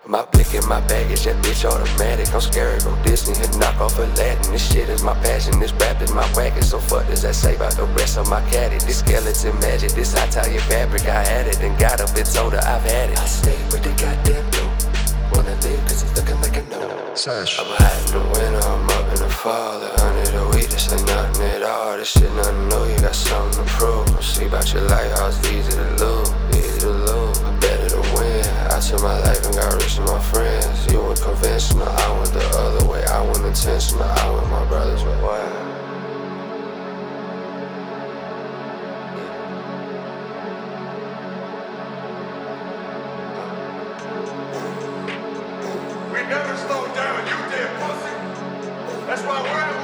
My blick in my baggage, that bitch automatic. I'm scary from Disney and knock off Aladdin. This shit is my passion, this rap is my wagon. So fuck does that say about the rest of my caddy? This skeleton magic, this Italian fabric. I had it and got up and told her I've had it. I stay with the goddamn blue. Wanna live cause it's looking like a no. Sash. I'm hot in the winter, I'm up in the fall. Under the weed, this ain't nothing at all. This shit nothing new, you got something to prove. See about your lighthouse, easy to lose, easy to lose, better to win. I took my life and got rich with my friends. You went conventional, I went the other way. I went intentional, I went my brother's way. Why? We never slow down, you did, pussy. That's why we're